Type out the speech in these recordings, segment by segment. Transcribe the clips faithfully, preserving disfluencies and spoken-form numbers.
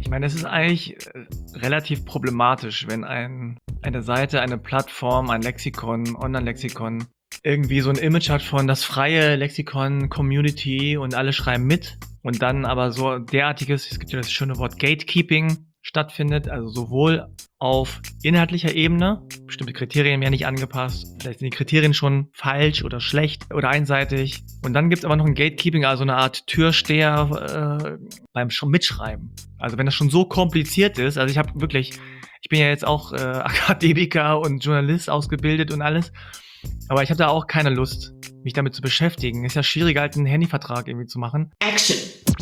meine, es ist eigentlich äh, relativ problematisch, wenn ein, eine Seite, eine Plattform, ein Lexikon, Online-Lexikon irgendwie so ein Image hat von das freie Lexikon, Community und alle schreiben mit und dann aber so derartiges, es gibt ja das schöne Wort Gatekeeping, stattfindet, also sowohl auf inhaltlicher Ebene, bestimmte Kriterien werden nicht angepasst, vielleicht sind die Kriterien schon falsch oder schlecht oder einseitig und dann gibt es aber noch ein Gatekeeping, also eine Art Türsteher äh, beim Sch- Mitschreiben. Also wenn das schon so kompliziert ist, also ich habe wirklich, ich bin ja jetzt auch äh, Akademiker und Journalist ausgebildet und alles, aber ich habe da auch keine Lust, mich damit zu beschäftigen. Ist ja schwieriger, halt einen Handyvertrag irgendwie zu machen. Action!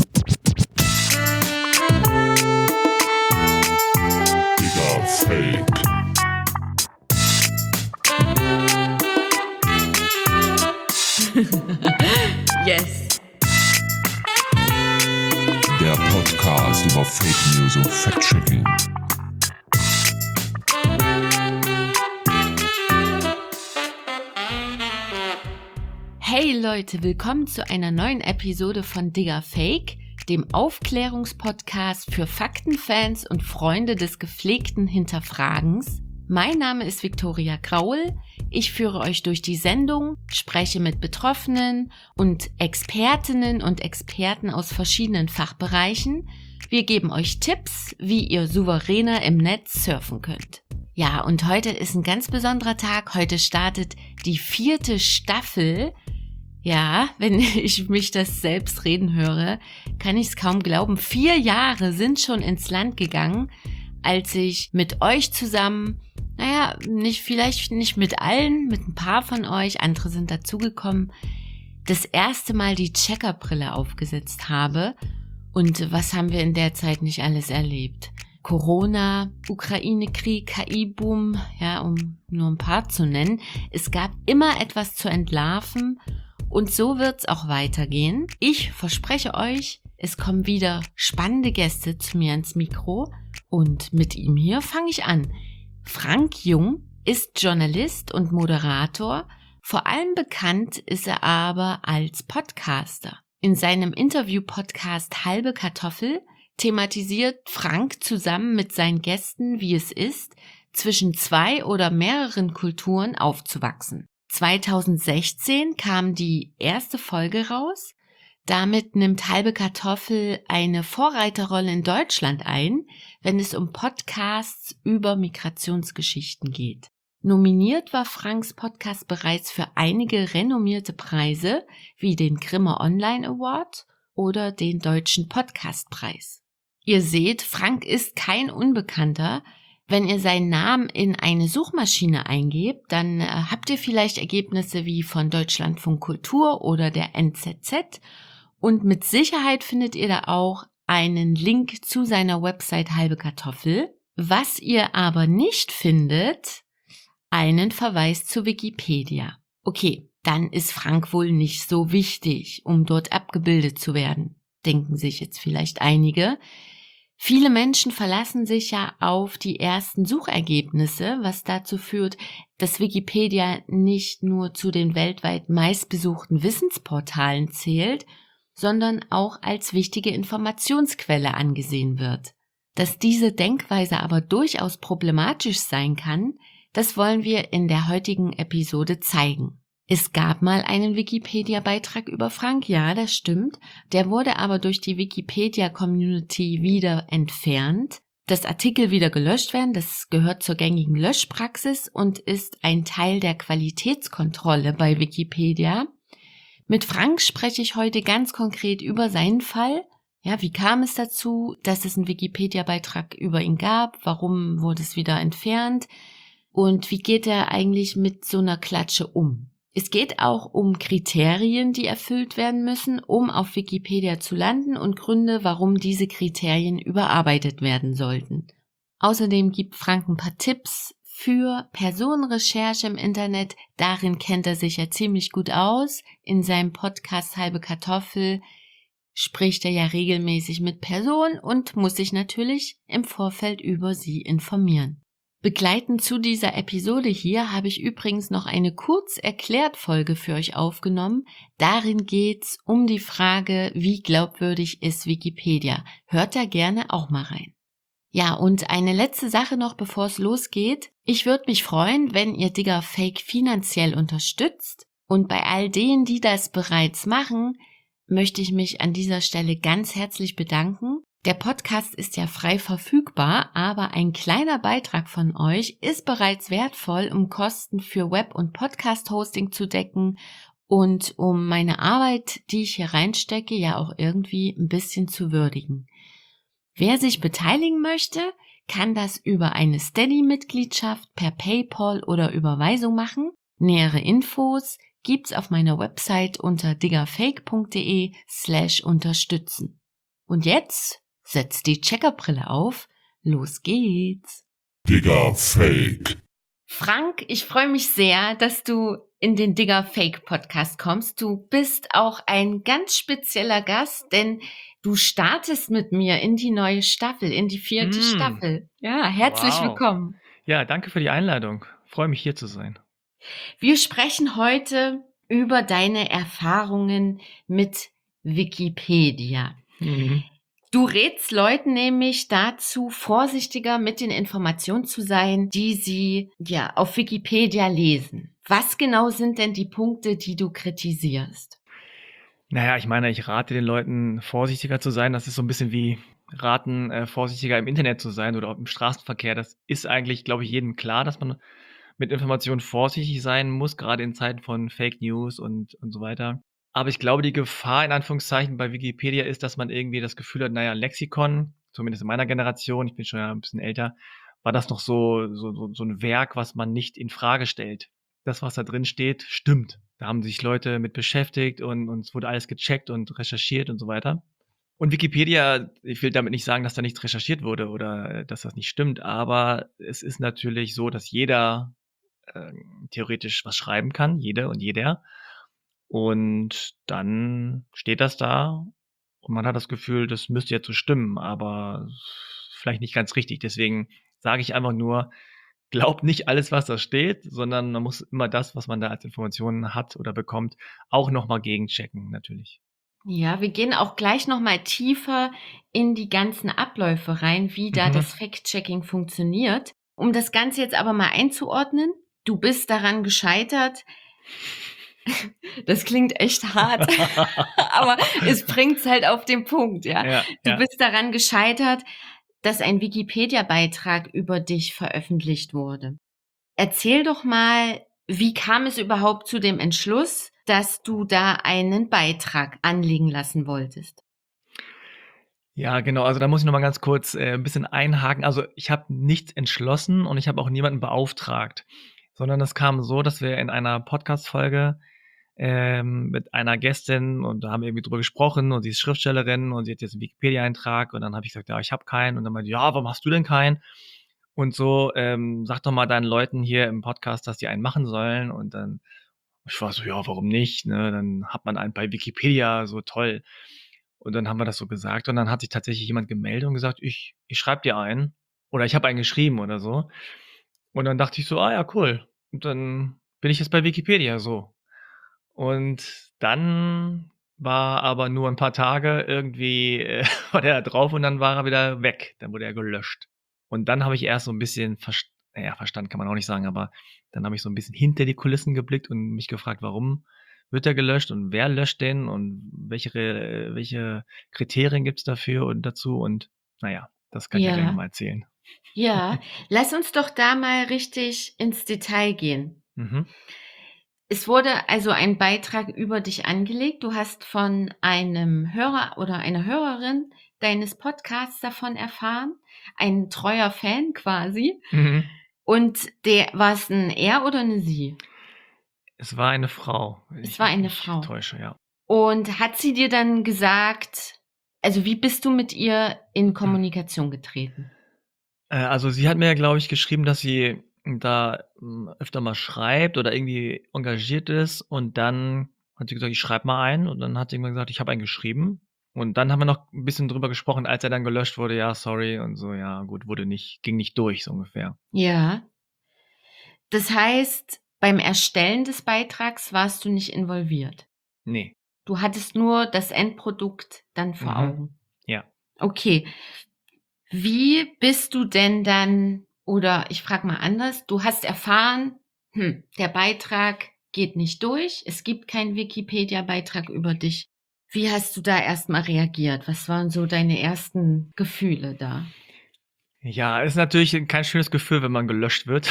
Digga, Fake. Yes! Der Podcast über Fake News und Fact-Checking. Hey Leute, willkommen zu einer neuen Episode von Digga Fake, dem Aufklärungspodcast für Faktenfans und Freunde des gepflegten Hinterfragens. Mein Name ist Viktoria Graul, ich führe euch durch die Sendung, spreche mit Betroffenen und Expertinnen und Experten aus verschiedenen Fachbereichen. Wir geben euch Tipps, wie ihr souveräner im Netz surfen könnt. Ja, und heute ist ein ganz besonderer Tag, heute startet die vierte Staffel. Ja, wenn ich mich das selbst reden höre, kann ich es kaum glauben. Vier Jahre sind schon ins Land gegangen, als ich mit euch zusammen, naja, nicht vielleicht nicht mit allen, mit ein paar von euch, andere sind dazugekommen, das erste Mal die Checkerbrille aufgesetzt habe. Und was haben wir in der Zeit nicht alles erlebt? Corona, Ukraine-Krieg, K I-Boom, ja, um nur ein paar zu nennen. Es gab immer etwas zu entlarven. Und so wird's auch weitergehen. Ich verspreche euch, es kommen wieder spannende Gäste zu mir ins Mikro und mit ihm hier fange ich an. Frank Jung ist Journalist und Moderator, vor allem bekannt ist er aber als Podcaster. In seinem Interview-Podcast Halbe Kartoffel thematisiert Frank zusammen mit seinen Gästen, wie es ist, zwischen zwei oder mehreren Kulturen aufzuwachsen. zweitausendsechzehn kam die erste Folge raus. Damit nimmt Halbe Kartoffel eine Vorreiterrolle in Deutschland ein, wenn es um Podcasts über Migrationsgeschichten geht. Nominiert war Franks Podcast bereits für einige renommierte Preise, wie den Grimme Online Award oder den Deutschen Podcastpreis. Ihr seht, Frank ist kein Unbekannter. Wenn ihr seinen Namen in eine Suchmaschine eingebt, dann äh, habt ihr vielleicht Ergebnisse wie von Deutschlandfunk Kultur oder der N Z Z und mit Sicherheit findet ihr da auch einen Link zu seiner Website Halbe Kartoffel. Was ihr aber nicht findet, einen Verweis zu Wikipedia. Okay, dann ist Frank wohl nicht so wichtig, um dort abgebildet zu werden, denken sich jetzt vielleicht einige. Viele Menschen verlassen sich ja auf die ersten Suchergebnisse, was dazu führt, dass Wikipedia nicht nur zu den weltweit meistbesuchten Wissensportalen zählt, sondern auch als wichtige Informationsquelle angesehen wird. Dass diese Denkweise aber durchaus problematisch sein kann, das wollen wir in der heutigen Episode zeigen. Es gab mal einen Wikipedia-Beitrag über Frank, ja, das stimmt. Der wurde aber durch die Wikipedia-Community wieder entfernt. Das Artikel wieder gelöscht werden, das gehört zur gängigen Löschpraxis und ist ein Teil der Qualitätskontrolle bei Wikipedia. Mit Frank spreche ich heute ganz konkret über seinen Fall. Ja, wie kam es dazu, dass es einen Wikipedia-Beitrag über ihn gab? Warum wurde es wieder entfernt? Und wie geht er eigentlich mit so einer Klatsche um? Es geht auch um Kriterien, die erfüllt werden müssen, um auf Wikipedia zu landen und Gründe, warum diese Kriterien überarbeitet werden sollten. Außerdem gibt Frank ein paar Tipps für Personenrecherche im Internet. Darin kennt er sich ja ziemlich gut aus. In seinem Podcast Halbe Kartoffel spricht er ja regelmäßig mit Personen und muss sich natürlich im Vorfeld über sie informieren. Begleitend zu dieser Episode hier habe ich übrigens noch eine Kurz-Erklärt-Folge für euch aufgenommen. Darin geht's um die Frage, wie glaubwürdig ist Wikipedia. Hört da gerne auch mal rein. Ja, und eine letzte Sache noch, bevor es losgeht. Ich würde mich freuen, wenn ihr Digger Fake finanziell unterstützt. Und bei all denen, die das bereits machen, möchte ich mich an dieser Stelle ganz herzlich bedanken. Der Podcast ist ja frei verfügbar, aber ein kleiner Beitrag von euch ist bereits wertvoll, um Kosten für Web- und Podcast-Hosting zu decken und um meine Arbeit, die ich hier reinstecke, ja auch irgendwie ein bisschen zu würdigen. Wer sich beteiligen möchte, kann das über eine Steady-Mitgliedschaft per PayPal oder Überweisung machen. Nähere Infos gibt's auf meiner Website unter diggerfake.de slash unterstützen. Und jetzt setzt die Checkerbrille auf. Los geht's. Digger Fake. Frank, ich freue mich sehr, dass du in den Digger Fake Podcast kommst. Du bist auch ein ganz spezieller Gast, denn du startest mit mir in die neue Staffel, in die vierte Mm. Staffel. Ja, herzlich Wow. willkommen. Ja, danke für die Einladung. Freue mich, hier zu sein. Wir sprechen heute über deine Erfahrungen mit Wikipedia. Mhm. Du rätst Leuten nämlich dazu, vorsichtiger mit den Informationen zu sein, die sie ja auf Wikipedia lesen. Was genau sind denn die Punkte, die du kritisierst? Naja, ich meine, ich rate den Leuten, vorsichtiger zu sein. Das ist so ein bisschen wie raten, äh, vorsichtiger im Internet zu sein oder auch im Straßenverkehr. Das ist eigentlich, glaube ich, jedem klar, dass man mit Informationen vorsichtig sein muss, gerade in Zeiten von Fake News und, und so weiter. Aber ich glaube, die Gefahr in Anführungszeichen bei Wikipedia ist, dass man irgendwie das Gefühl hat, naja, Lexikon, zumindest in meiner Generation, ich bin schon ja ein bisschen älter, war das noch so, so, so, so ein Werk, was man nicht in Frage stellt. Das, was da drin steht, stimmt. Da haben sich Leute mit beschäftigt und, und es wurde alles gecheckt und recherchiert und so weiter. Und Wikipedia, ich will damit nicht sagen, dass da nichts recherchiert wurde oder äh, dass das nicht stimmt, aber es ist natürlich so, dass jeder äh, theoretisch was schreiben kann, jede und jeder. Und dann steht das da und man hat das Gefühl, das müsste jetzt so stimmen, aber vielleicht nicht ganz richtig. Deswegen sage ich einfach nur, glaubt nicht alles, was da steht, sondern man muss immer das, was man da als Informationen hat oder bekommt, auch nochmal gegenchecken, natürlich. Ja, wir gehen auch gleich nochmal tiefer in die ganzen Abläufe rein, wie da Mhm. das Fact-Checking funktioniert. Um das Ganze jetzt aber mal einzuordnen, du bist daran gescheitert. Das klingt echt hart, aber es bringt's halt auf den Punkt, ja. Ja, Du ja. bist daran gescheitert, dass ein Wikipedia-Beitrag über dich veröffentlicht wurde. Erzähl doch mal, wie kam es überhaupt zu dem Entschluss, dass du da einen Beitrag anlegen lassen wolltest? Ja, genau. Also da muss ich noch mal ganz kurz äh, ein bisschen einhaken. Also ich habe nichts entschlossen und ich habe auch niemanden beauftragt, sondern es kam so, dass wir in einer Podcast-Folge ähm, mit einer Gästin und da haben wir irgendwie drüber gesprochen und sie ist Schriftstellerin und sie hat jetzt einen Wikipedia-Eintrag und dann habe ich gesagt, ja, ich habe keinen und dann meinte sie, ja, warum hast du denn keinen? Und so, ähm, sag doch mal deinen Leuten hier im Podcast, dass die einen machen sollen und dann ich war so, ja, warum nicht? Ne? Dann hat man einen bei Wikipedia, so toll. Und dann haben wir das so gesagt und dann hat sich tatsächlich jemand gemeldet und gesagt, ich, ich schreibe dir einen oder ich habe einen geschrieben oder so. Und dann dachte ich so, ah ja, cool. Und dann bin ich jetzt bei Wikipedia so. Und dann war aber nur ein paar Tage irgendwie, äh, war der da drauf und dann war er wieder weg. Dann wurde er gelöscht. Und dann habe ich erst so ein bisschen, verst naja, verstanden kann man auch nicht sagen, aber dann habe ich so ein bisschen hinter die Kulissen geblickt und mich gefragt, warum wird er gelöscht und wer löscht den und welche, Re- welche Kriterien gibt's dafür und dazu und naja, das kann ich ja gleich Ja, nochmal erzählen. ja. Lass uns doch da mal richtig ins Detail gehen. Mhm. Es wurde also ein Beitrag über dich angelegt. Du hast von einem Hörer oder einer Hörerin deines Podcasts davon erfahren. Ein treuer Fan quasi. Mhm. Und der, war es ein er oder eine sie? Es war eine Frau, wenn Es ich war mich eine nicht Frau. täusche, ja. Und hat sie dir dann gesagt, also wie bist du mit ihr in Kommunikation getreten? Äh, also sie hat mir, glaube ich, geschrieben, dass sie da ähm, öfter mal schreibt oder irgendwie engagiert ist und dann hat sie gesagt, ich schreibe mal einen und dann hat sie irgendwann gesagt, ich habe einen geschrieben und dann haben wir noch ein bisschen drüber gesprochen, als er dann gelöscht wurde, ja, sorry und so, ja, gut, wurde nicht, ging nicht durch, so ungefähr. Ja. Das heißt, beim Erstellen des Beitrags warst du nicht involviert. Nee. Du hattest nur das Endprodukt dann vor Mhm. Augen. Ja. Okay. Wie bist du denn dann, oder ich frage mal anders, du hast erfahren, hm, der Beitrag geht nicht durch, es gibt keinen Wikipedia-Beitrag über dich. Wie hast du da erstmal reagiert? Was waren so deine ersten Gefühle da? Ja, ist natürlich kein schönes Gefühl, wenn man gelöscht wird.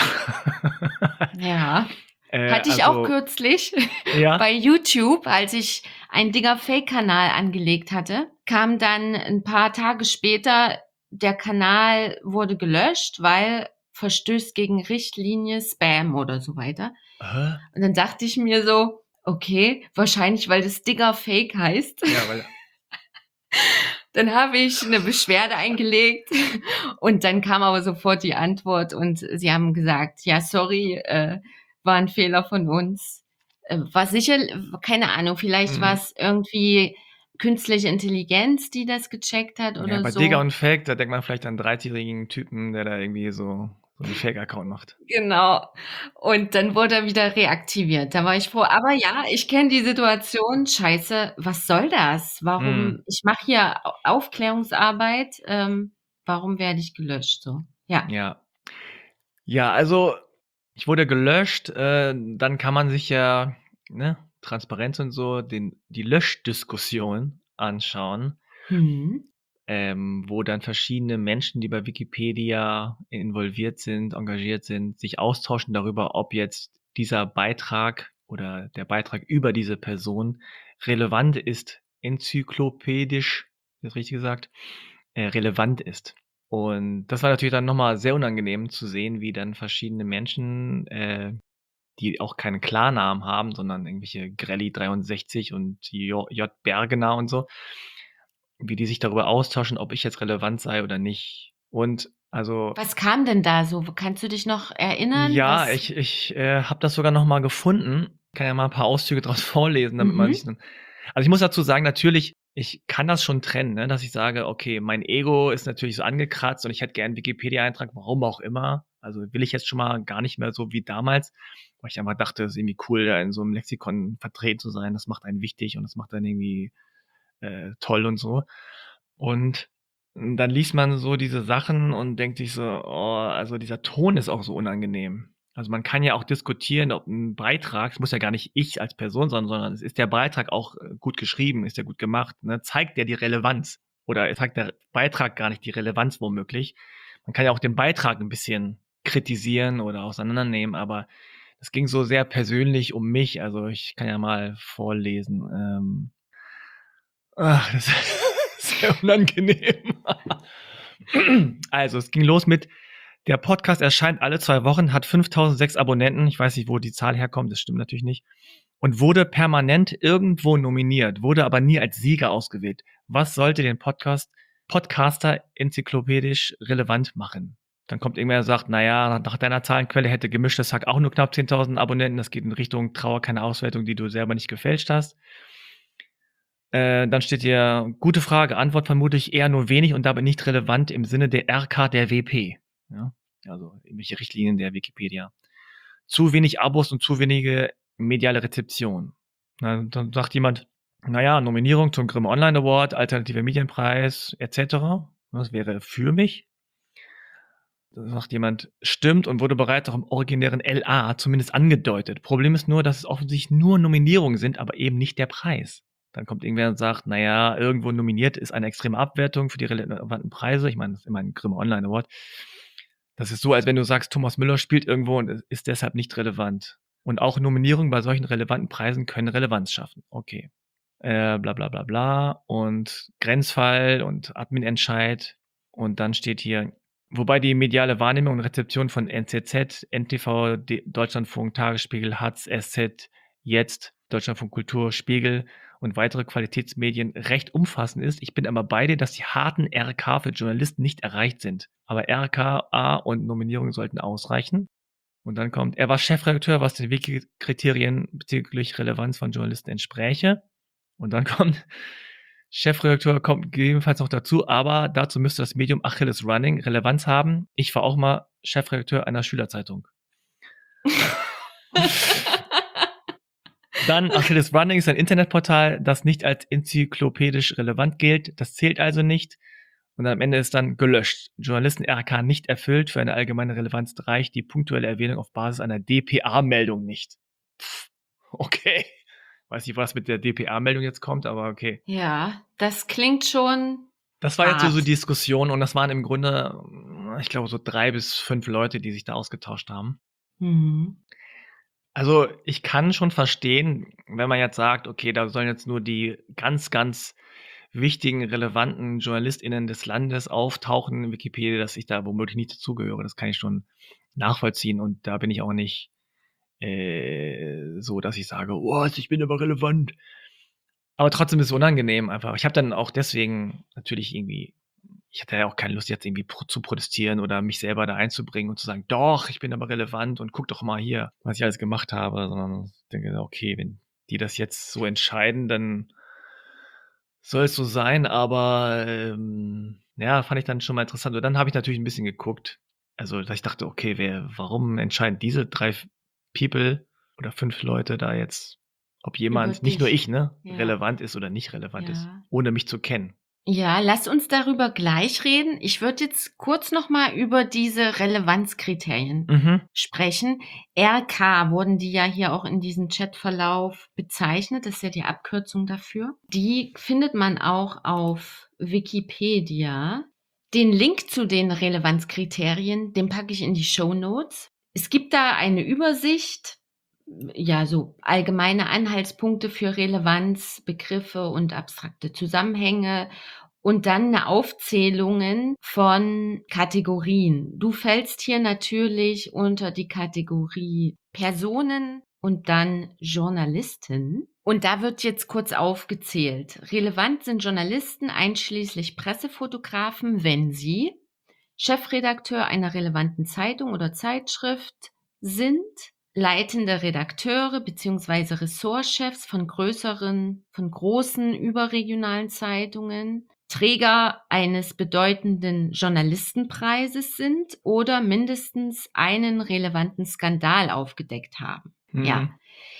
Ja, äh, hatte ich auch also, kürzlich ja. bei YouTube, als ich einen Digger-Fake-Kanal angelegt hatte, kam dann ein paar Tage später, der Kanal wurde gelöscht, weil verstößt gegen Richtlinie, Spam oder so weiter. Hä? Und dann dachte ich mir so, okay, wahrscheinlich, weil das Digger-Fake heißt. Ja, weil Dann habe ich eine Beschwerde eingelegt und dann kam aber sofort die Antwort und sie haben gesagt, ja, sorry, äh, war ein Fehler von uns. Äh, war sicher, keine Ahnung, vielleicht war mhm. es irgendwie künstliche Intelligenz, die das gecheckt hat Ja, oder bei Digger so. und Fake, da denkt man vielleicht an einen dreizigjährigen Typen, der da irgendwie so, so einen Fake-Account macht. Genau. Und dann wurde er wieder reaktiviert. Da war ich froh. Aber ja, ich kenne die Situation. Scheiße, was soll das? Warum? Mhm. Ich mache hier Au- Aufklärungsarbeit. Ähm, warum werde ich gelöscht? So, ja. Ja. Ja, also ich wurde gelöscht, äh, dann kann man sich ja, ne, Transparenz und so, den, die Löschdiskussion anschauen, Hm. ähm, wo dann verschiedene Menschen, die bei Wikipedia involviert sind, engagiert sind, sich austauschen darüber, ob jetzt dieser Beitrag oder der Beitrag über diese Person relevant ist, enzyklopädisch, ist das richtig gesagt, äh, relevant ist. Und das war natürlich dann nochmal sehr unangenehm zu sehen, wie dann verschiedene Menschen, äh, die auch keinen Klarnamen haben, sondern irgendwelche Grelli dreiundsechzig und J. J. Bergener und so, wie die sich darüber austauschen, ob ich jetzt relevant sei oder nicht. Und also, Was kam denn da so? Kannst du dich noch erinnern? ja, Was? ich, ich äh, habe das sogar noch mal gefunden. Kann ja mal ein paar Auszüge draus vorlesen, damit man sich Mhm. dann. Also ich muss dazu sagen, natürlich, ich kann das schon trennen, ne, dass ich sage, okay, mein Ego ist natürlich so angekratzt und ich hätte gern 'n Wikipedia-Eintrag, warum auch immer. Also will ich jetzt schon mal gar nicht mehr so wie damals, weil ich einfach dachte, es ist irgendwie cool, da in so einem Lexikon vertreten zu sein. Das macht einen wichtig und das macht einen irgendwie äh, toll und so. Und dann liest man so diese Sachen und denkt sich so, oh, also dieser Ton ist auch so unangenehm. Also man kann ja auch diskutieren, ob ein Beitrag, es muss ja gar nicht ich als Person sein, sondern es ist der Beitrag auch äh, gut geschrieben, ist der gut gemacht, ne? Zeigt der die Relevanz oder zeigt der Beitrag gar nicht die Relevanz womöglich. Man kann ja auch den Beitrag ein bisschen kritisieren oder auseinandernehmen, aber es ging so sehr persönlich um mich. Also ich kann ja mal vorlesen. Ähm, Ach, das ist sehr unangenehm. Also, es ging los mit: Der Podcast erscheint alle zwei Wochen, hat fünftausendsechs Abonnenten. Ich weiß nicht, wo die Zahl herkommt, das stimmt natürlich nicht. Und wurde permanent irgendwo nominiert, wurde aber nie als Sieger ausgewählt. Was sollte den Podcast Podcaster enzyklopädisch relevant machen? Dann kommt irgendwer und sagt, na ja, nach deiner Zahlenquelle hätte Gemischtes Hack auch nur knapp zehntausend Abonnenten. Das geht in Richtung Trauer keine Auswertung, die du selber nicht gefälscht hast. Äh, dann steht hier, gute Frage, Antwort vermutlich eher nur wenig und dabei nicht relevant im Sinne der R K der W P. Ja, also irgendwelche Richtlinien der Wikipedia. Zu wenig Abos und zu wenige mediale Rezeption. Na, dann sagt jemand, naja, Nominierung zum Grimme Online Award, Alternative Medienpreis et cetera. Das wäre für mich. Dann sagt jemand, stimmt und wurde bereits auch im originären L A zumindest angedeutet. Problem ist nur, dass es offensichtlich nur Nominierungen sind, aber eben nicht der Preis. Dann kommt irgendwer und sagt, naja, irgendwo nominiert ist eine extreme Abwertung für die relevanten Preise. Ich meine, das ist immer ein Grimme Online Award. Das ist so, als wenn du sagst, Thomas Müller spielt irgendwo und ist deshalb nicht relevant. Und auch Nominierungen bei solchen relevanten Preisen können Relevanz schaffen. Okay. Äh, bla bla bla bla. Und Grenzfall und Admin-Entscheid. Und dann steht hier, wobei die mediale Wahrnehmung und Rezeption von N Z Z, N T V, D- Deutschlandfunk, Tagesspiegel, Hatz, S Z, Jetzt, Deutschlandfunk Kultur, Spiegel und weitere Qualitätsmedien recht umfassend ist. Ich bin aber bei dir, dass die harten R K für Journalisten nicht erreicht sind. Aber R K A und Nominierungen sollten ausreichen. Und dann kommt, er war Chefredakteur, was den Wiki-Kriterien bezüglich Relevanz von Journalisten entspräche. Und dann kommt, Chefredakteur kommt gegebenenfalls noch dazu, aber dazu müsste das Medium Achilles Running Relevanz haben. Ich war auch mal Chefredakteur einer Schülerzeitung. Dann Achilles Running ist ein Internetportal, das nicht als enzyklopädisch relevant gilt. Das zählt also nicht. Und am Ende ist dann gelöscht. Journalisten-R K nicht erfüllt, für eine allgemeine Relevanz reicht die punktuelle Erwähnung auf Basis einer D P A-Meldung nicht. Pff, okay. Weiß nicht, was mit der D P A-Meldung jetzt kommt, aber okay. Ja, das klingt schon Das war jetzt so, so hart. die Diskussion und das waren im Grunde, ich glaube, so drei bis fünf Leute, die sich da ausgetauscht haben. Mhm. Also ich kann schon verstehen, wenn man jetzt sagt, okay, da sollen jetzt nur die ganz, ganz wichtigen, relevanten JournalistInnen des Landes auftauchen in Wikipedia, dass ich da womöglich nicht dazugehöre. Das kann ich schon nachvollziehen und da bin ich auch nicht äh, so, dass ich sage, oh, ich bin aber relevant. Aber trotzdem ist es unangenehm einfach. Ich habe dann auch deswegen natürlich irgendwie, ich hatte ja auch keine Lust jetzt irgendwie pro zu protestieren oder mich selber da einzubringen und zu sagen, doch, ich bin aber relevant und guck doch mal hier, was ich alles gemacht habe, sondern ich denke, okay, wenn die das jetzt so entscheiden, dann soll es so sein, aber ähm, ja, fand ich dann schon mal interessant. Und dann habe ich natürlich ein bisschen geguckt. Also, dass ich dachte, okay, wer, warum entscheiden diese drei F- People oder fünf Leute da jetzt, ob Über jemand, nicht nur dich. ich, ne, Ja. relevant ist oder nicht relevant ist, Ja. ohne mich zu kennen. Ja, lass uns darüber gleich reden. Ich würde jetzt kurz noch mal über diese Relevanzkriterien Mhm. sprechen. R K wurden die ja hier auch in diesem Chatverlauf bezeichnet. Das ist ja die Abkürzung dafür. Die findet man auch auf Wikipedia. Den Link zu den Relevanzkriterien, den packe ich in die Shownotes. Es gibt da eine Übersicht, ja, so allgemeine Anhaltspunkte für Relevanz, Begriffe und abstrakte Zusammenhänge und dann eine Aufzählungen von Kategorien. Du fällst hier natürlich unter die Kategorie Personen und dann Journalisten. Und da wird jetzt kurz aufgezählt. Relevant sind Journalisten einschließlich Pressefotografen, wenn sie Chefredakteur einer relevanten Zeitung oder Zeitschrift sind, leitende Redakteure bzw. Ressortchefs von größeren, von großen überregionalen Zeitungen, Träger eines bedeutenden Journalistenpreises sind oder mindestens einen relevanten Skandal aufgedeckt haben. Mhm. Ja.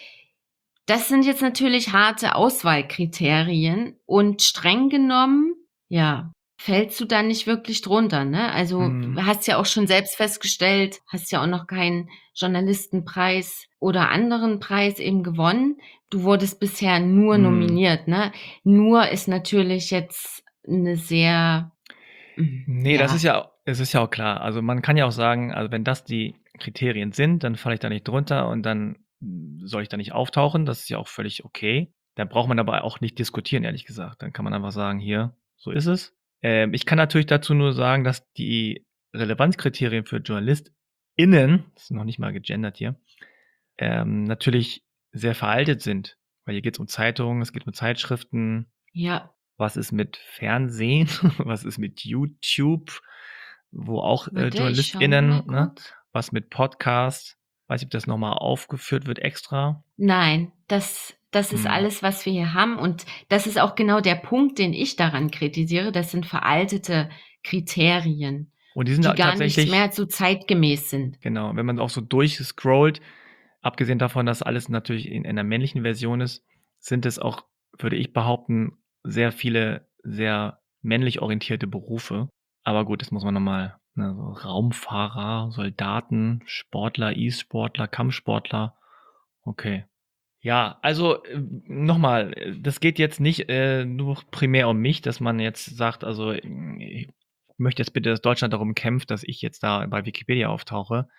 Das sind jetzt natürlich harte Auswahlkriterien und streng genommen, ja, fällst du da nicht wirklich drunter, ne? Also, Mhm. du hast ja auch schon selbst festgestellt, hast ja auch noch keinen Journalistenpreis oder anderen Preis eben gewonnen. Du wurdest bisher nur Mhm. nominiert, ne? Nur ist natürlich jetzt eine sehr, hm, Nee, das ja, ist ja, es ist ja auch klar. Also man kann ja auch sagen, also wenn das die Kriterien sind, dann falle ich da nicht drunter und dann mm, soll ich da nicht auftauchen. Das ist ja auch völlig okay. Da braucht man aber auch nicht diskutieren, ehrlich gesagt. Dann kann man einfach sagen, hier, so ist es. Ähm, ich kann natürlich dazu nur sagen, dass die Relevanzkriterien für JournalistInnen, das ist noch nicht mal gegendert hier, ähm, natürlich sehr veraltet sind. Weil hier geht es um Zeitungen, es geht um Zeitschriften, ja, was ist mit Fernsehen? Was ist mit YouTube? Wo auch äh, warte, ich schaue JournalistInnen, mal ne? kurz. Was mit Podcasts? Weiß nicht, ob das nochmal aufgeführt wird extra. Nein, das das ist Hm. alles, was wir hier haben und das ist auch genau der Punkt, den ich daran kritisiere. Das sind veraltete Kriterien, Und die sind die da gar nicht tatsächlich, mehr so zeitgemäß sind. genau, wenn man auch so durchscrollt, abgesehen davon, dass alles natürlich in einer männlichen Version ist, sind es auch, würde ich behaupten, sehr viele sehr männlich orientierte Berufe. Aber gut, das muss man nochmal, ne, so Raumfahrer, Soldaten, Sportler, E-Sportler, Kampfsportler. Okay. Ja, also äh, nochmal, äh, das geht jetzt nicht äh, nur primär um mich, dass man jetzt sagt, also äh, ich möchte jetzt bitte, dass Deutschland darum kämpft, dass ich jetzt da bei Wikipedia auftauche,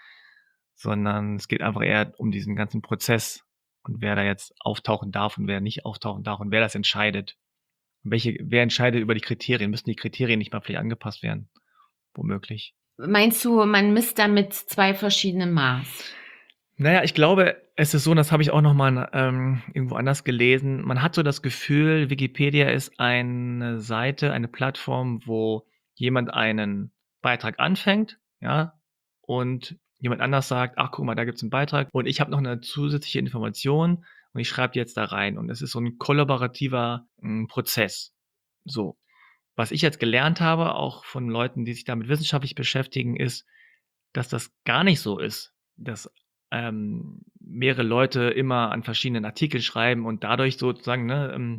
sondern es geht einfach eher um diesen ganzen Prozess und wer da jetzt auftauchen darf und wer nicht auftauchen darf und wer das entscheidet. Und welche, wer entscheidet über die Kriterien? Müssen die Kriterien nicht mal vielleicht angepasst werden? Womöglich. Meinst du, man misst da mit zwei verschiedenen Maß? Naja, ich glaube, es ist so, und das habe ich auch noch mal ähm, irgendwo anders gelesen. Man hat so das Gefühl, Wikipedia ist eine Seite, eine Plattform, wo jemand einen Beitrag anfängt, ja, und jemand anders sagt, ach guck mal, da gibt's einen Beitrag und ich habe noch eine zusätzliche Information und ich schreibe die jetzt da rein. Und es ist so ein kollaborativer ähm, Prozess. So. Was ich jetzt gelernt habe, auch von Leuten, die sich damit wissenschaftlich beschäftigen, ist, dass das gar nicht so ist, dass ähm, mehrere Leute immer an verschiedenen Artikeln schreiben und dadurch sozusagen, ne, ähm,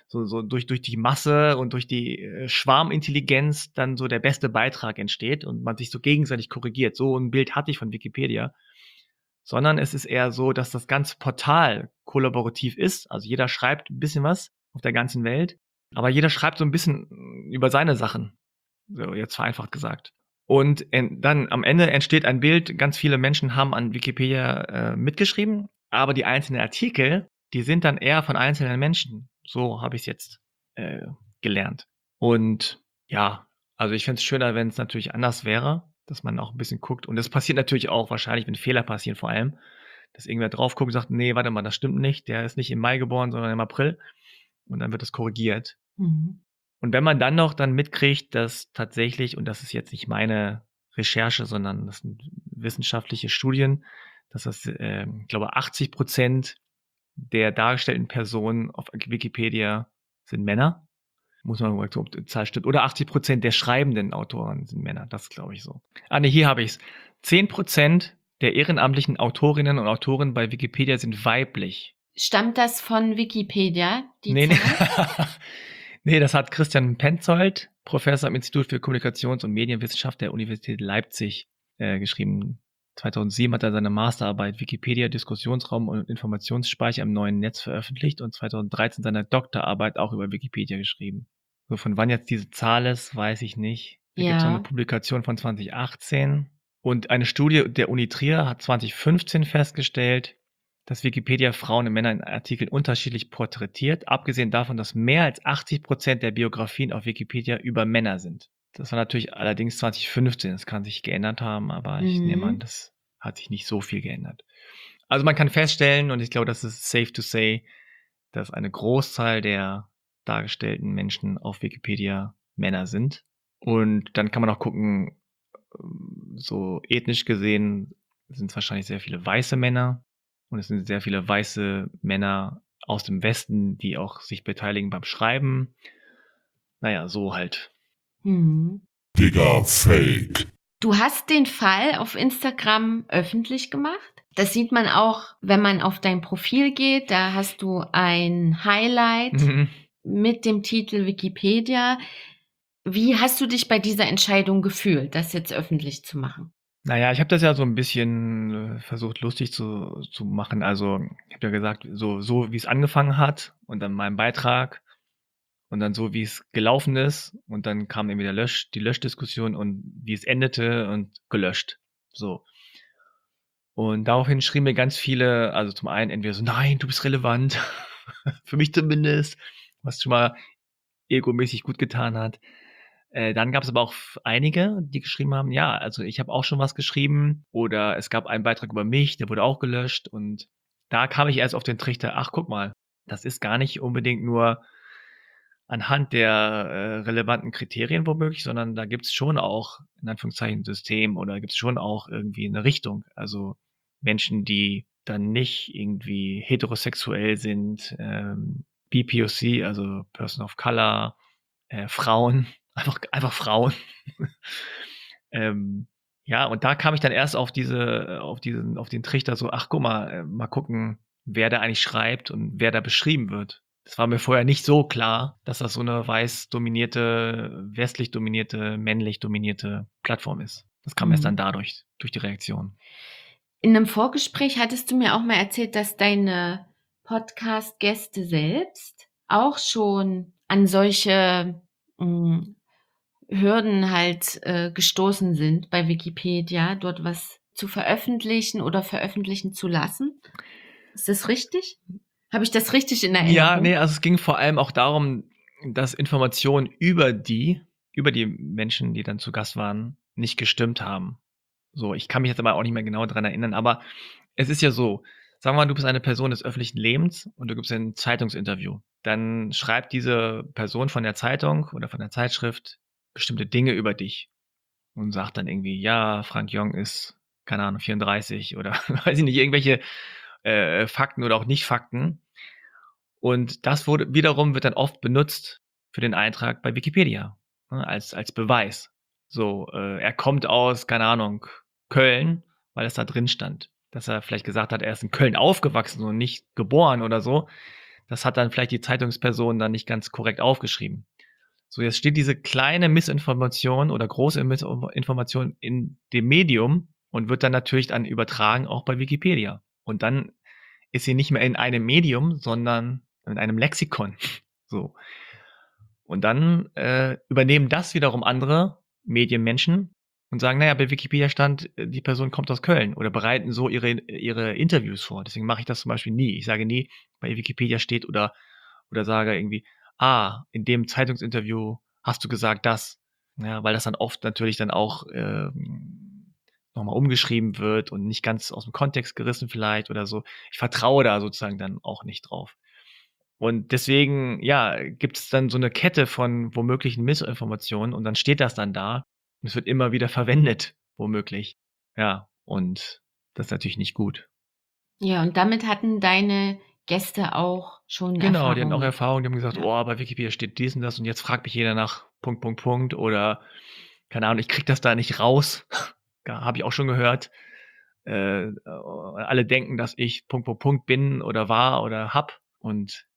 so, so durch, durch die Masse und durch die äh, Schwarmintelligenz dann so der beste Beitrag entsteht und man sich so gegenseitig korrigiert. So ein Bild hatte ich von Wikipedia. Sondern es ist eher so, dass das ganze Portal kollaborativ ist. Also jeder schreibt ein bisschen was auf der ganzen Welt, aber jeder schreibt so ein bisschen über seine Sachen. So jetzt vereinfacht gesagt. Und en, dann am Ende entsteht ein Bild, ganz viele Menschen haben an Wikipedia äh, mitgeschrieben, aber die einzelnen Artikel, die sind dann eher von einzelnen Menschen. So habe ich es jetzt äh, gelernt. Und ja, also ich fände es schöner, wenn es natürlich anders wäre, dass man auch ein bisschen guckt. Und das passiert natürlich auch wahrscheinlich, wenn Fehler passieren vor allem, dass irgendwer drauf guckt und sagt, nee, warte mal, das stimmt nicht, der ist nicht im Mai geboren, sondern im April. Und dann wird das korrigiert. Mhm. Und wenn man dann noch dann mitkriegt, dass tatsächlich, und das ist jetzt nicht meine Recherche, sondern das sind wissenschaftliche Studien, dass das, äh, ich glaube, achtzig Prozent der dargestellten Personen auf Wikipedia sind Männer. Muss man mal gucken, ob die Zahl stimmt. Oder achtzig Prozent der schreibenden Autoren sind Männer. Das glaube ich so. Ah, ne, hier habe ich es. zehn Prozent der ehrenamtlichen Autorinnen und Autoren bei Wikipedia sind weiblich. Stammt das von Wikipedia, die Nee, nee. Zahl? Nee, das hat Christian Penzold, Professor am Institut für Kommunikations- und Medienwissenschaft der Universität Leipzig, äh, geschrieben. zweitausendsieben hat er seine Masterarbeit Wikipedia, Diskussionsraum und Informationsspeicher im neuen Netz veröffentlicht und zweitausenddreizehn seine Doktorarbeit auch über Wikipedia geschrieben. So, von wann jetzt diese Zahl ist, weiß ich nicht. Da Ja. gibt es noch eine Publikation von zwanzig achtzehn. Und eine Studie der Uni Trier hat zwanzig fünfzehn festgestellt, dass Wikipedia Frauen und Männer in Artikeln unterschiedlich porträtiert, abgesehen davon, dass mehr als achtzig Prozent der Biografien auf Wikipedia über Männer sind. Das war natürlich allerdings zwanzig fünfzehn, das kann sich geändert haben, aber ich Mhm. nehme an, das hat sich nicht so viel geändert. Also man kann feststellen, und ich glaube, das ist safe to say, dass eine Großzahl der dargestellten Menschen auf Wikipedia Männer sind. Und dann kann man auch gucken, so ethnisch gesehen sind es wahrscheinlich sehr viele weiße Männer. Und es sind sehr viele weiße Männer aus dem Westen, die auch sich beteiligen beim Schreiben. Naja, so halt. Mhm. Digga, Fake. Du hast den Fall auf Instagram öffentlich gemacht. Das sieht man auch, wenn man auf dein Profil geht. Da hast du ein Highlight Mhm. mit dem Titel Wikipedia. Wie hast du dich bei dieser Entscheidung gefühlt, das jetzt öffentlich zu machen? Naja, ich habe das ja so ein bisschen äh, versucht, lustig zu, zu machen. Also, ich habe ja gesagt, so, so wie es angefangen hat und dann mein Beitrag und dann so, wie es gelaufen ist und dann kam irgendwie der Lösch, die Löschdiskussion und wie es endete und gelöscht. So. Und daraufhin schrieben mir ganz viele, also zum einen entweder so, nein, du bist relevant, für mich zumindest, was schon mal egomäßig gut getan hat. Äh, dann gab es aber auch f- einige, die geschrieben haben, ja, also ich habe auch schon was geschrieben oder es gab einen Beitrag über mich, der wurde auch gelöscht und da kam ich erst auf den Trichter, ach guck mal, das ist gar nicht unbedingt nur anhand der äh, relevanten Kriterien womöglich, sondern da gibt's schon auch in Anführungszeichen ein System oder gibt's schon auch irgendwie eine Richtung. Also Menschen, die dann nicht irgendwie heterosexuell sind, ähm, B P O C, also Person of Color, äh, Frauen, einfach, einfach Frauen. ähm, ja, und da kam ich dann erst auf diese, auf diesen, auf den Trichter so, ach guck mal, äh, mal gucken, wer da eigentlich schreibt und wer da beschrieben wird. Das war mir vorher nicht so klar, dass das so eine weiß dominierte, westlich dominierte, männlich dominierte Plattform ist. Das kam Mhm. erst dann dadurch, durch die Reaktion. In einem Vorgespräch hattest du mir auch mal erzählt, dass deine Podcast-Gäste selbst auch schon an solche mh, Hürden halt äh, gestoßen sind bei Wikipedia, dort was zu veröffentlichen oder veröffentlichen zu lassen. Ist das richtig? Habe ich das richtig in Erinnerung? Ja, nee, also es ging vor allem auch darum, dass Informationen über die, über die Menschen, die dann zu Gast waren, nicht gestimmt haben. So, ich kann mich jetzt aber auch nicht mehr genau dran erinnern, aber es ist ja so, sagen wir mal, du bist eine Person des öffentlichen Lebens und du gibst ein Zeitungsinterview. Dann schreibt diese Person von der Zeitung oder von der Zeitschrift bestimmte Dinge über dich und sagt dann irgendwie, ja, Frank Jong ist, keine Ahnung, vierunddreißig oder weiß ich nicht, irgendwelche äh, Fakten oder auch Nicht-Fakten. Und das wurde wiederum wird dann oft benutzt für den Eintrag bei Wikipedia, ne, als, als Beweis. So, äh, er kommt aus, keine Ahnung, Köln, weil es da drin stand. Dass er vielleicht gesagt hat, er ist in Köln aufgewachsen und nicht geboren oder so. das hat dann vielleicht die Zeitungsperson dann nicht ganz korrekt aufgeschrieben. So, jetzt steht diese kleine Missinformation oder große Missinformation in dem Medium und wird dann natürlich dann übertragen auch bei Wikipedia. Und dann ist sie nicht mehr in einem Medium, sondern in einem Lexikon. So. Und dann äh, übernehmen das wiederum andere Medienmenschen und sagen, naja, bei Wikipedia stand, die Person kommt aus Köln oder bereiten so ihre, ihre Interviews vor. Deswegen mache ich das zum Beispiel nie. Ich sage nie, bei Wikipedia steht oder, oder sage irgendwie, ah, in dem Zeitungsinterview hast du gesagt das. Ja, weil das dann oft natürlich dann auch äh, nochmal umgeschrieben wird und nicht ganz aus dem Kontext gerissen vielleicht oder so. Ich vertraue da sozusagen dann auch nicht drauf. Und deswegen, ja, gibt es dann so eine Kette von womöglichen Missinformationen und dann steht das dann da und es wird immer wieder verwendet, womöglich. Ja, und das ist natürlich nicht gut. Ja, und damit hatten deine Gäste auch schon Genau, die hatten auch Erfahrungen. Erfahrung, die haben gesagt, Ja. oh, bei Wikipedia steht dies und das und jetzt fragt mich jeder nach Punkt, Punkt, Punkt oder keine Ahnung, ich krieg das da nicht raus. Ja, habe ich auch schon gehört. Äh, alle denken, dass ich Punkt, Punkt, Punkt bin oder war oder hab und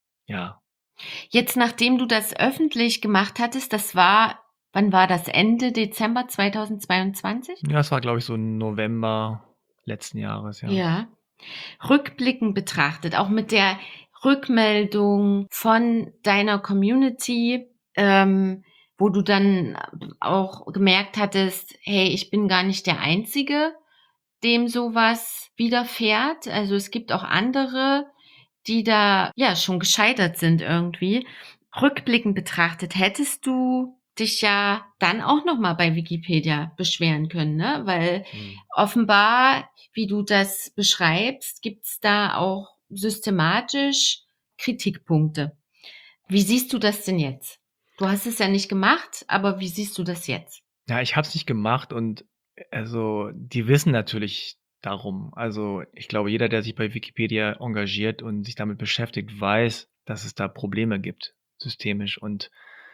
ja. Jetzt, nachdem du das öffentlich gemacht hattest, das war, wann war das? Ende Dezember zweitausendzweiundzwanzig? Ja, es war, glaube ich, so November letzten Jahres, ja. Ja. Rückblickend betrachtet, auch mit der Rückmeldung von deiner Community, ähm, wo du dann auch gemerkt hattest, hey, ich bin gar nicht der Einzige, dem sowas widerfährt. Also es gibt auch andere, die da ja schon gescheitert sind irgendwie. Rückblickend betrachtet, hättest du dich ja dann auch nochmal bei Wikipedia beschweren können, ne? Weil Hm. offenbar, wie du das beschreibst, gibt's da auch systematisch Kritikpunkte. Wie siehst du das denn jetzt? Du hast es ja nicht gemacht, aber wie siehst du das jetzt? Ja, ich habe es nicht gemacht und also die wissen natürlich darum. Also ich glaube, jeder, der sich bei Wikipedia engagiert und sich damit beschäftigt, weiß, dass es da Probleme gibt, systemisch. Und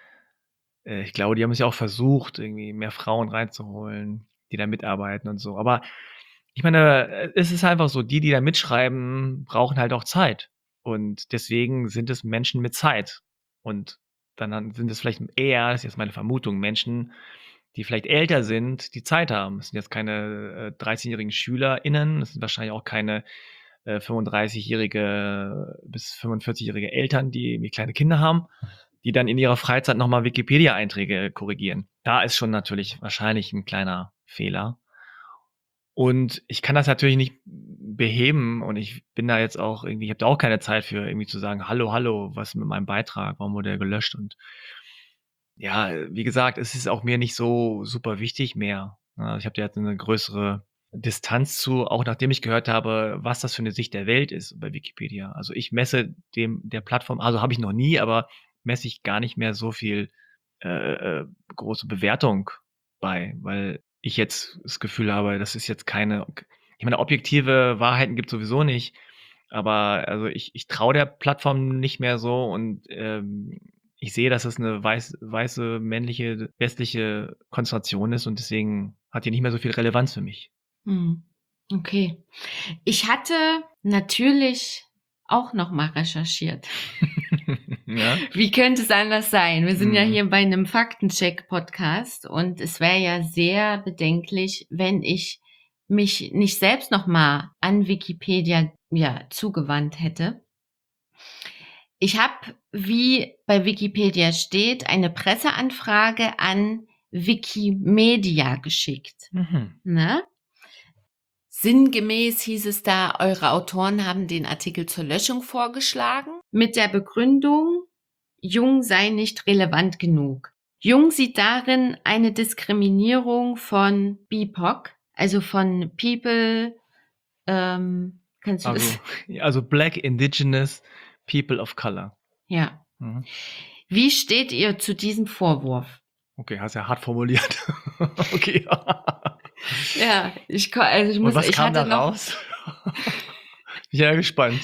äh, ich glaube, die haben es ja auch versucht, irgendwie mehr Frauen reinzuholen, die da mitarbeiten und so. Aber ich meine, äh, es ist einfach so, die, die da mitschreiben, brauchen halt auch Zeit. Und deswegen sind es Menschen mit Zeit. Und dann sind es vielleicht eher, das ist jetzt meine Vermutung, Menschen, die vielleicht älter sind, die Zeit haben. Es sind jetzt keine äh, dreizehnjährigen SchülerInnen, es sind wahrscheinlich auch keine äh, fünfunddreißigjährige bis fünfundvierzig-jährige Eltern, die irgendwie kleine Kinder haben, die dann in ihrer Freizeit nochmal Wikipedia-Einträge korrigieren. Da ist schon natürlich wahrscheinlich ein kleiner Fehler. Und ich kann das natürlich nicht beheben und ich bin da jetzt auch irgendwie, ich habe da auch keine Zeit für irgendwie zu sagen, hallo, hallo, was ist mit meinem Beitrag, warum wurde er gelöscht? Und ja, wie gesagt, es ist auch mir nicht so super wichtig mehr. Ja, ich habe da jetzt eine größere Distanz zu, auch nachdem ich gehört habe, was das für eine Sicht der Welt ist bei Wikipedia. Also ich messe dem der Plattform, also habe ich noch nie, aber messe ich gar nicht mehr so viel äh, äh, große Bewertung bei, weil ich jetzt das Gefühl habe, das ist jetzt keine, ich meine, objektive Wahrheiten gibt es sowieso nicht, aber also ich, ich traue der Plattform nicht mehr so und ähm, ich sehe, dass es eine weiß, weiße, männliche, westliche Konzentration ist und deswegen hat die nicht mehr so viel Relevanz für mich. Hm. Okay. Ich hatte natürlich auch nochmal recherchiert. Ja? Wie könnte es anders sein? Wir sind Mhm. ja hier bei einem Faktencheck-Podcast und es wäre ja sehr bedenklich, wenn ich mich nicht selbst nochmal an Wikipedia ja, zugewandt hätte. Ich habe, wie bei Wikipedia steht, eine Presseanfrage an Wikimedia geschickt. Mhm. Ne? Sinngemäß hieß es da, eure Autoren haben den Artikel zur Löschung vorgeschlagen, mit der Begründung, Jung sei nicht relevant genug. Jung sieht darin eine Diskriminierung von B I P O C, also von People, ähm, kannst du Also, das? also Black Indigenous People of Color. Ja. Mhm. Wie steht ihr zu diesem Vorwurf? Okay, hast ja hart formuliert. Okay. Ja, ich, ko- also ich Und muss, was ich kam hatte da noch raus? Bin ja gespannt.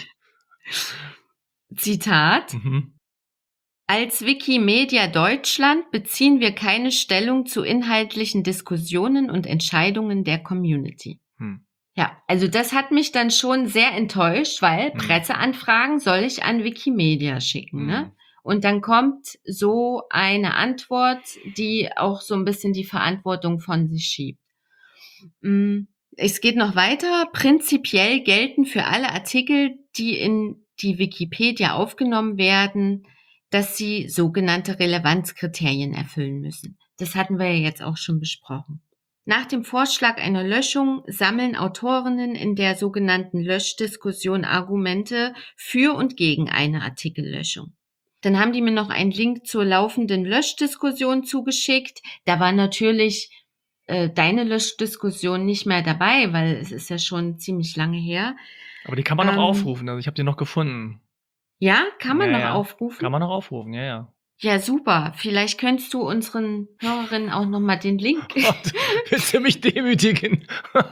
Zitat. Mhm. Als Wikimedia Deutschland beziehen wir keine Stellung zu inhaltlichen Diskussionen und Entscheidungen der Community. Hm. Ja, also das hat mich dann schon sehr enttäuscht, weil Hm. Presseanfragen soll ich an Wikimedia schicken, ne? Hm. Und dann kommt so eine Antwort, die auch so ein bisschen die Verantwortung von sich schiebt. Mm, Es geht noch weiter. Prinzipiell gelten für alle Artikel, die in die Wikipedia aufgenommen werden, dass sie sogenannte Relevanzkriterien erfüllen müssen. Das hatten wir ja jetzt auch schon besprochen. Nach dem Vorschlag einer Löschung sammeln Autorinnen in der sogenannten Löschdiskussion Argumente für und gegen eine Artikellöschung. Dann haben die mir noch einen Link zur laufenden Löschdiskussion zugeschickt. Da war natürlich äh, deine Löschdiskussion nicht mehr dabei, weil es ist ja schon ziemlich lange her. Aber die kann man noch Ähm, aufrufen, also ich habe die noch gefunden. Ja, kann man Ja, noch ja. aufrufen? Kann man noch aufrufen, ja, ja. Ja, super. Vielleicht könntest du unseren Hörerinnen auch nochmal den Link. Gott, willst du mich demütigen?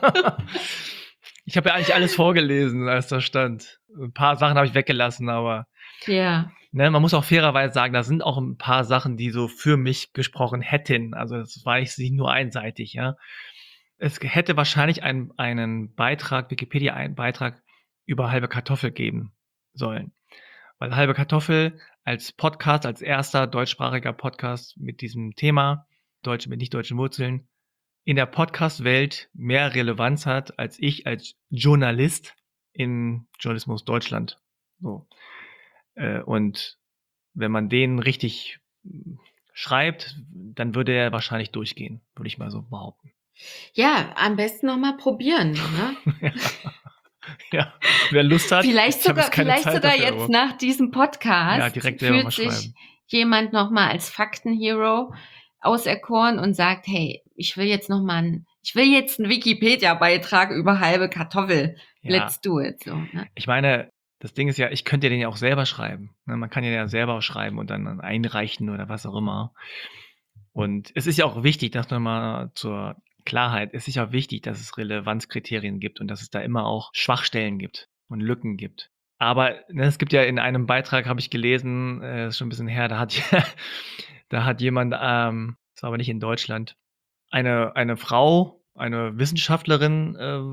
Ich habe ja eigentlich alles vorgelesen, als da stand. Ein paar Sachen habe ich weggelassen, aber Ja. ne, man muss auch fairerweise sagen, da sind auch ein paar Sachen, die so für mich gesprochen hätten. Also das war nicht nur einseitig, ja. Es hätte wahrscheinlich einen, einen Beitrag, Wikipedia einen Beitrag über Halbe Kartoffel geben sollen. Weil Halbe Kartoffel als Podcast, als erster deutschsprachiger Podcast mit diesem Thema, Deutsche mit nicht deutschen Wurzeln, in der Podcast-Welt mehr Relevanz hat, als ich als Journalist in Journalismus Deutschland. So. Äh, und wenn man den richtig schreibt, dann würde er wahrscheinlich durchgehen, würde ich mal so behaupten. Ja, am besten nochmal probieren, ne? Ja. Ja, wer Lust hat. Vielleicht ich hab sogar, jetzt keine vielleicht Zeit sogar dafür, jetzt aber- nach diesem Podcast Ja, direkt selber mal fühlt sich schreiben. jemand nochmal als Faktenhero auserkoren und sagt, hey, ich will jetzt nochmal einen, ich will jetzt einen Wikipedia-Beitrag über halbe Kartoffel. Ja. Let's do it. So, ne? Ich meine, das Ding ist ja, ich könnte den ja auch selber schreiben. Ne? Man kann den ja selber schreiben und dann einreichen oder was auch immer. Und es ist ja auch wichtig, dass nochmal zur Klarheit, es ist ja wichtig, dass es Relevanzkriterien gibt und dass es da immer auch Schwachstellen gibt und Lücken gibt. Aber ne, es gibt ja in einem Beitrag, habe ich gelesen, äh, ist schon ein bisschen her, da hat, da hat jemand, ähm, das war aber nicht in Deutschland, eine, eine Frau, eine Wissenschaftlerin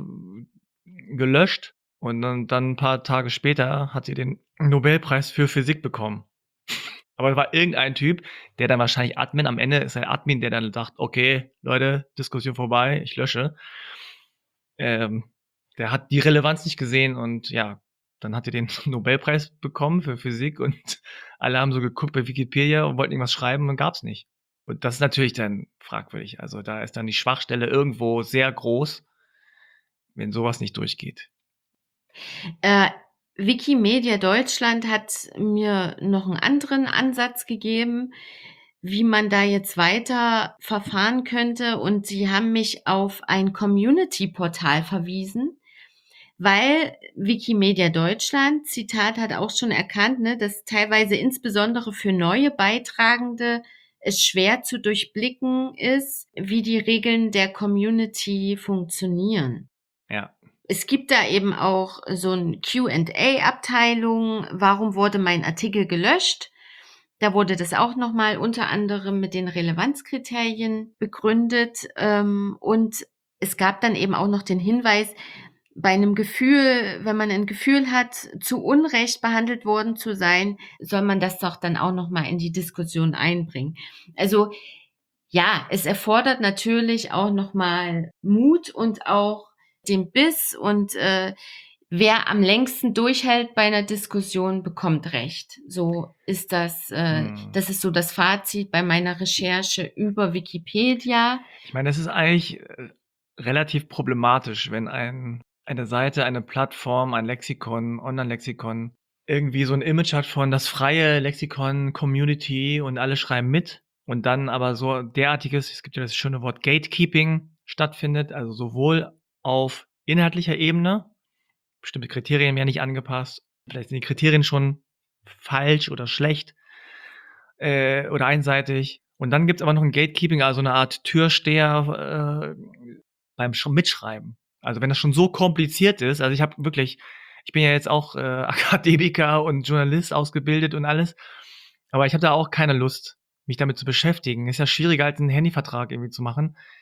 äh, gelöscht und dann, dann ein paar Tage später hat sie den Nobelpreis für Physik bekommen. Aber es war irgendein Typ, der dann wahrscheinlich Admin, am Ende ist ein Admin, der dann sagt, okay, Leute, Diskussion vorbei, ich lösche. Ähm, der hat die Relevanz nicht gesehen und ja, dann hat er den Nobelpreis bekommen für Physik und alle haben so geguckt bei Wikipedia und wollten irgendwas schreiben und gab's nicht. Und das ist natürlich dann fragwürdig. Also da ist dann die Schwachstelle irgendwo sehr groß, wenn sowas nicht durchgeht. Äh, Wikimedia Deutschland hat mir noch einen anderen Ansatz gegeben, wie man da jetzt weiter verfahren könnte. Und sie haben mich auf ein Community-Portal verwiesen, weil Wikimedia Deutschland, Zitat, hat auch schon erkannt, ne, dass teilweise insbesondere für neue Beitragende es schwer zu durchblicken ist, wie die Regeln der Community funktionieren. Ja. Es gibt da eben auch so ein Q and A-Abteilung. Warum wurde mein Artikel gelöscht? Da wurde das auch nochmal unter anderem mit den Relevanzkriterien begründet. Und es gab dann eben auch noch den Hinweis, bei einem Gefühl, wenn man ein Gefühl hat, zu Unrecht behandelt worden zu sein, soll man das doch dann auch nochmal in die Diskussion einbringen. Also ja, es erfordert natürlich auch nochmal Mut und auch den Biss und äh, wer am längsten durchhält bei einer Diskussion, bekommt Recht. So ist das, äh, Hm. das ist so das Fazit bei meiner Recherche über Wikipedia. Ich meine, es ist eigentlich äh, relativ problematisch, wenn ein, eine Seite, eine Plattform, ein Lexikon, Online-Lexikon irgendwie so ein Image hat von das freie Lexikon, Community und alle schreiben mit und dann aber so derartiges, es gibt ja das schöne Wort Gatekeeping stattfindet, also sowohl auf inhaltlicher Ebene, bestimmte Kriterien werden nicht angepasst, vielleicht sind die Kriterien schon falsch oder schlecht äh, oder einseitig. Und dann gibt's aber noch ein Gatekeeping, also eine Art Türsteher äh, beim Sch- Mitschreiben. Also wenn das schon so kompliziert ist, also ich habe wirklich, ich bin ja jetzt auch äh, Akademiker und Journalist ausgebildet und alles, aber ich habe da auch keine Lust, mich damit zu beschäftigen. Ist ja schwieriger, als einen Handyvertrag irgendwie zu machen.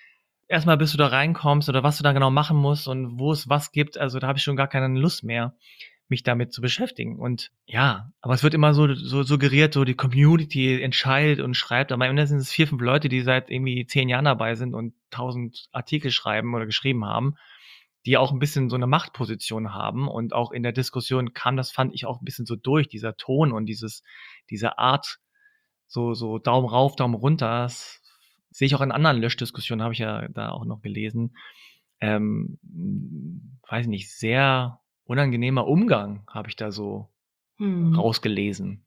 erstmal bis du da reinkommst oder was du da genau machen musst und wo es was gibt, also da habe ich schon gar keine Lust mehr, mich damit zu beschäftigen. Und ja, aber es wird immer so, so suggeriert, so die Community entscheidet und schreibt, aber am Ende sind es vier, fünf Leute, die seit irgendwie zehn Jahren dabei sind und tausend Artikel schreiben oder geschrieben haben, die auch ein bisschen so eine Machtposition haben. Und auch in der Diskussion kam das, fand ich, auch ein bisschen so durch, dieser Ton und dieses, diese Art, so, so Daumen rauf, Daumen runter. Das sehe ich auch in anderen Löschdiskussionen, habe ich ja da auch noch gelesen. Ähm, weiß nicht, sehr unangenehmer Umgang habe ich da so Hm. rausgelesen.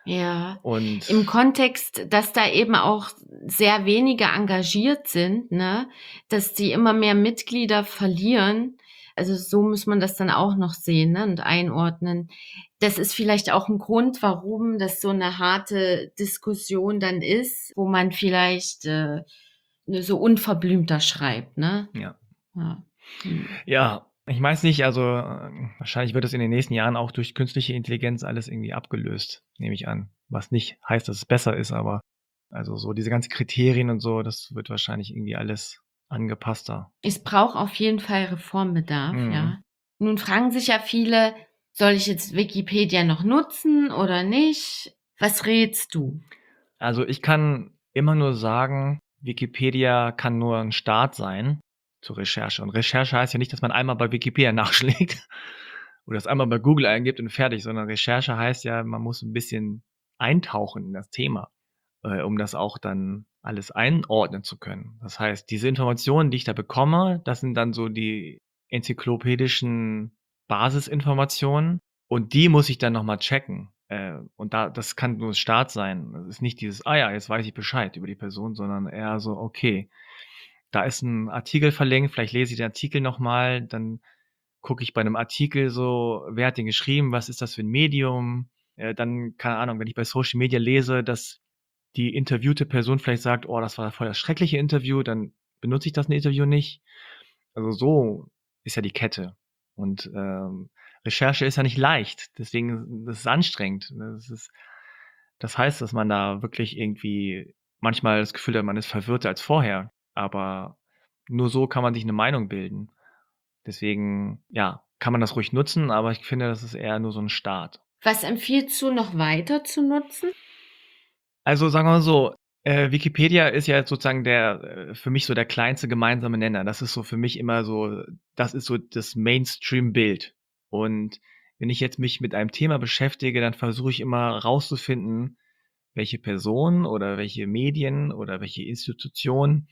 Ja, Und im Kontext, dass da eben auch sehr wenige engagiert sind, ne, dass die immer mehr Mitglieder verlieren. Also so muss man das dann auch noch sehen, ne, und einordnen. Das ist vielleicht auch ein Grund, warum das so eine harte Diskussion dann ist, wo man vielleicht äh, so unverblümter schreibt, ne? ja. Ja. Hm. Ja, ich weiß nicht, also äh, wahrscheinlich wird es in den nächsten Jahren auch durch künstliche Intelligenz alles irgendwie abgelöst, nehme ich an. Was nicht heißt, dass es besser ist, aber also so diese ganzen Kriterien und so, das wird wahrscheinlich irgendwie alles angepasster. Es braucht auf jeden Fall Reformbedarf, Mhm. ja. Nun fragen sich ja viele, soll ich jetzt Wikipedia noch nutzen oder nicht? Was rätst du? Also ich kann immer nur sagen, Wikipedia kann nur ein Start sein zur Recherche. Und Recherche heißt ja nicht, dass man einmal bei Wikipedia nachschlägt oder das einmal bei Google eingibt und fertig, sondern Recherche heißt ja, man muss ein bisschen eintauchen in das Thema, äh, um das auch dann alles einordnen zu können. Das heißt, diese Informationen, die ich da bekomme, das sind dann so die enzyklopädischen Basisinformationen und die muss ich dann nochmal checken. Äh, und da, das kann nur ein Start sein. Das ist nicht dieses, ah ja, jetzt weiß ich Bescheid über die Person, sondern eher so, okay, da ist ein Artikel verlinkt, vielleicht lese ich den Artikel nochmal, dann gucke ich bei einem Artikel so, wer hat den geschrieben, was ist das für ein Medium? Äh, dann, keine Ahnung, wenn ich bei Social Media lese, dass die interviewte Person vielleicht sagt, oh, das war voll das schreckliche Interview, dann benutze ich das Interview nicht. Also so ist ja die Kette. Und ähm, Recherche ist ja nicht leicht, deswegen das ist anstrengend. Das ist, das heißt, dass man da wirklich irgendwie manchmal das Gefühl hat, man ist verwirrter als vorher. Aber nur so kann man sich eine Meinung bilden. Deswegen, ja, kann man das ruhig nutzen, aber ich finde, das ist eher nur so ein Start. Was empfiehlst du noch weiter zu nutzen? Also sagen wir mal so, äh, Wikipedia ist ja sozusagen der äh, für mich so der kleinste gemeinsame Nenner. Das ist so für mich immer so, das ist so das Mainstream-Bild. Und wenn ich jetzt mich mit einem Thema beschäftige, dann versuche ich immer rauszufinden, welche Person oder welche Medien oder welche Institution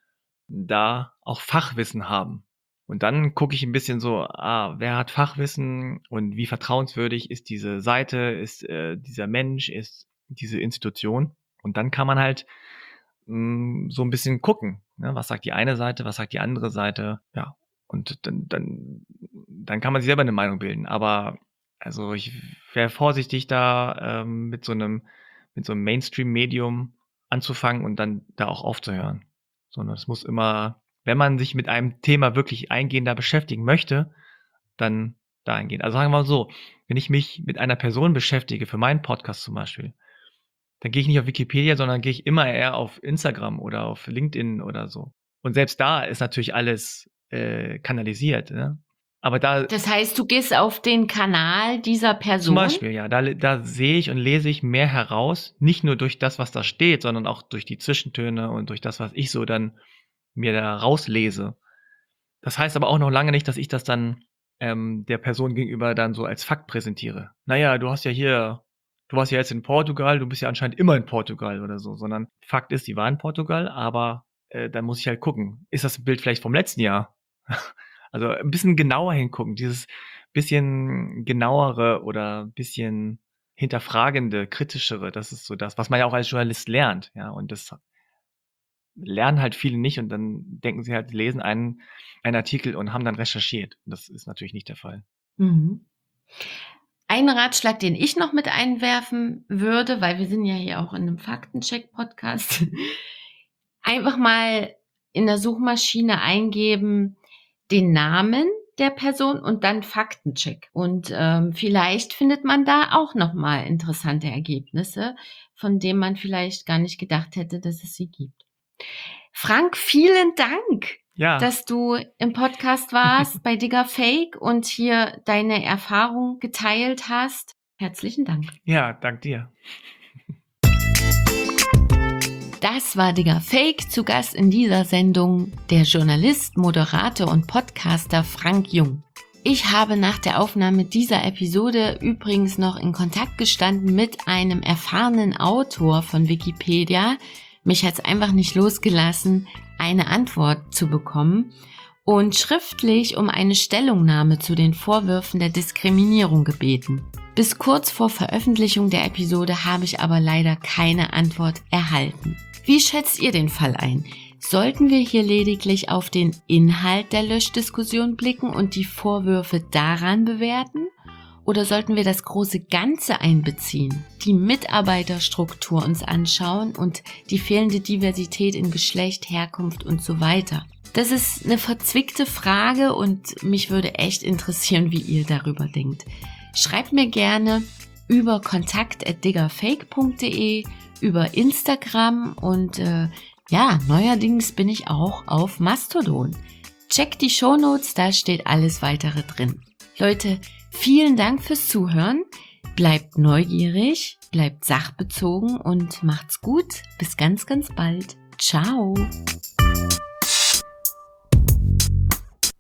da auch Fachwissen haben. Und dann gucke ich ein bisschen so, ah, wer hat Fachwissen und wie vertrauenswürdig ist diese Seite, ist äh, dieser Mensch, ist diese Institution. Und dann kann man halt mh, so ein bisschen gucken, ne? Was sagt die eine Seite, was sagt die andere Seite, ja. Und dann, dann, dann kann man sich selber eine Meinung bilden. Aber also ich wäre vorsichtig da ähm, mit so einem, mit so einem Mainstream-Medium anzufangen und dann da auch aufzuhören. Sondern es muss immer, wenn man sich mit einem Thema wirklich eingehender beschäftigen möchte, dann dahingehend. Also sagen wir mal so, wenn ich mich mit einer Person beschäftige, für meinen Podcast zum Beispiel, dann gehe ich nicht auf Wikipedia, sondern gehe ich immer eher auf Instagram oder auf LinkedIn oder so. Und selbst da ist natürlich alles äh, kanalisiert, ne? Aber da Das heißt, du gehst auf den Kanal dieser Person? zum Beispiel, ja, da, da sehe ich und lese ich mehr heraus, nicht nur durch das, was da steht, sondern auch durch die Zwischentöne und durch das, was ich so dann mir da rauslese. Das heißt aber auch noch lange nicht, dass ich das dann ähm, der Person gegenüber dann so als Fakt präsentiere. Naja, du hast ja hier, du warst ja jetzt in Portugal, du bist ja anscheinend immer in Portugal oder so, sondern Fakt ist, die war in Portugal, aber äh, dann muss ich halt gucken, ist das Bild vielleicht vom letzten Jahr? Also ein bisschen genauer hingucken, dieses bisschen genauere oder ein bisschen hinterfragende, kritischere, das ist so das, was man ja auch als Journalist lernt, ja, und das lernen halt viele nicht und dann denken sie halt, lesen einen, einen Artikel und haben dann recherchiert. Das ist natürlich nicht der Fall. Mhm. Ein Ratschlag, den ich noch mit einwerfen würde, weil wir sind ja hier auch in einem Faktencheck-Podcast, einfach mal in der Suchmaschine eingeben, den Namen der Person und dann Faktencheck. Und ähm, vielleicht findet man da auch nochmal interessante Ergebnisse, von denen man vielleicht gar nicht gedacht hätte, dass es sie gibt. Frank, vielen Dank, Ja. dass du im Podcast warst bei Digger Fake und hier deine Erfahrung geteilt hast. Herzlichen Dank. Ja, dank dir. Das war Digger Fake, zu Gast in dieser Sendung der Journalist, Moderator und Podcaster Frank Jung. Ich habe nach der Aufnahme dieser Episode übrigens noch in Kontakt gestanden mit einem erfahrenen Autor von Wikipedia. Mich hat es einfach nicht losgelassen, eine Antwort zu bekommen und schriftlich um eine Stellungnahme zu den Vorwürfen der Diskriminierung gebeten. Bis kurz vor Veröffentlichung der Episode habe ich aber leider keine Antwort erhalten. Wie schätzt ihr den Fall ein? Sollten wir hier lediglich auf den Inhalt der Löschdiskussion blicken und die Vorwürfe daran bewerten? Oder sollten wir das große Ganze einbeziehen, die Mitarbeiterstruktur uns anschauen und die fehlende Diversität in Geschlecht, Herkunft und so weiter? Das ist eine verzwickte Frage und mich würde echt interessieren, wie ihr darüber denkt. Schreibt mir gerne über kontakt at diggerfake punkt de, über Instagram und äh, ja, neuerdings bin ich auch auf Mastodon. Checkt die Shownotes, da steht alles weitere drin. Leute, vielen Dank fürs Zuhören. Bleibt neugierig, bleibt sachbezogen und macht's gut. Bis ganz, ganz bald. Ciao.